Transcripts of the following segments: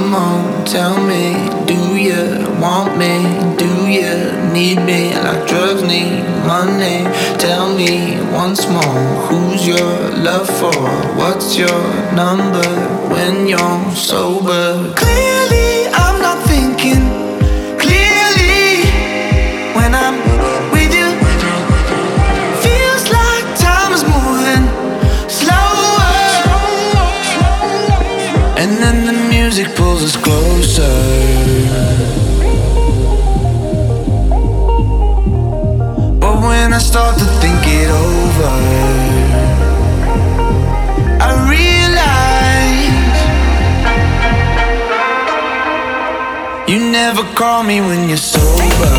Come on, tell me, do you want me? Do you need me like drugs need money? Tell me once more, who's your love for? What's your number when you're sober? Clearly, I'm not thinking clearly when I'm with you. Feels like time is moving slower, and then the music pulls us closer. But when I start to think it over, I realize you never call me when you're sober.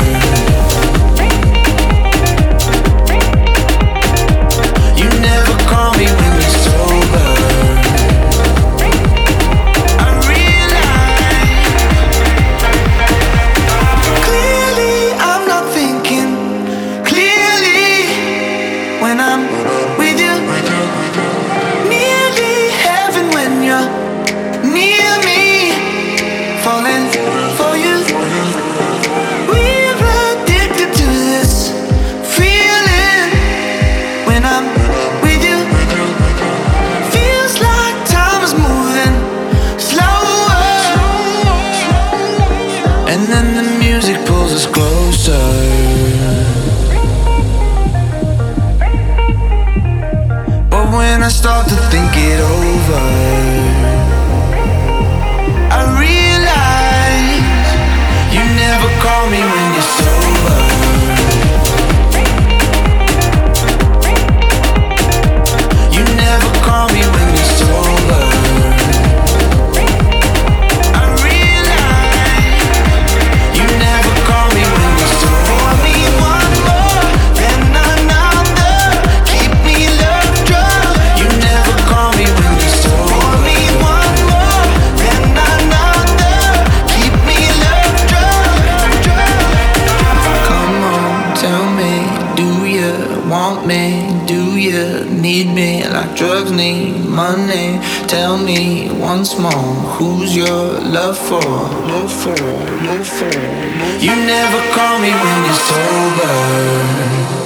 You never call me when you're sober. I realize clearly I'm not thinking clearly when I'm with you. Nearly heaven when you're near me, falling for you. We're addicted to this feeling when I'm with you. Feels like time is moving slower, and then the music pulls us closer. But when I start to think it over, I realize you never call me when you're sober. You never call me when you're sober. I realize you never call me when you're sober. Pour me one more, then another. Keep me love drunk. You never call me when you're sober. Pour me one more, then another. Keep me love drunk. Come on, tell me, do you want me? Do you need me like drugs need money? Tell me once more, who's your love for? You never call me when you're sober.